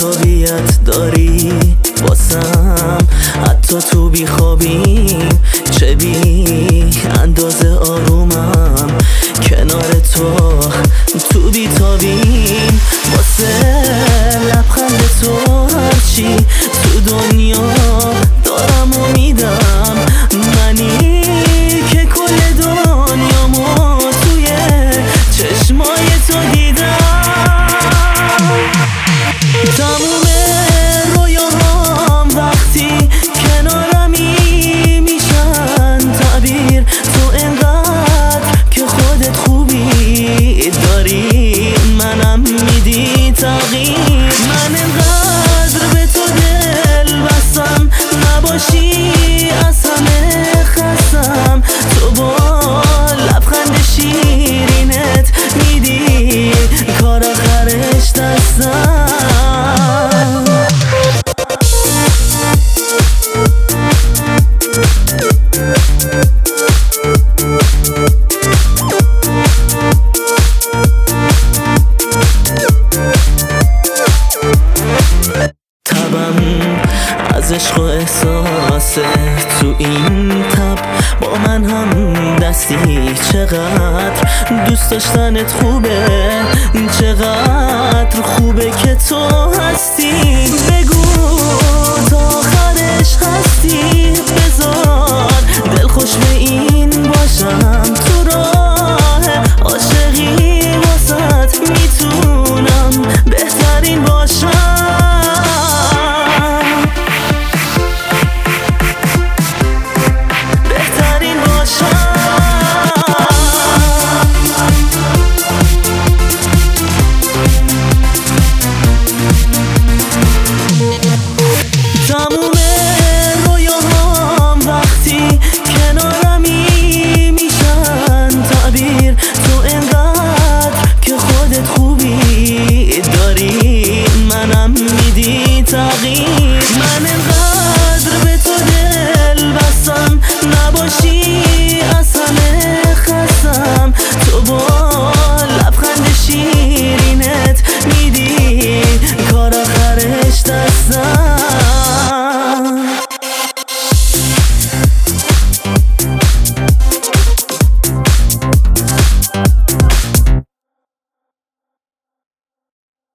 جذابیت داری واسم، حتی تو بیخوابیم چه بی اندازه آرومم کنار تو بیتابیم. واسه لبخند تو هرچی تو دنیا دارم و میدم، منی که کل دنیامو توی چشمای تو دیدم. تموم رویاهام وقتی کنارمی میشن تعبیر، تو انقدر که خودت خوبی داری منم میدی تغییر. من انقدر به تو دل بستم نباشی از همه خستم، تو با لبخند شیرینت میدی کار آخرش دستم. از عشق و احساس تو این تب با من هم دستی. چقدر دوست داشتنت خوبه، چقدر خوبه که تو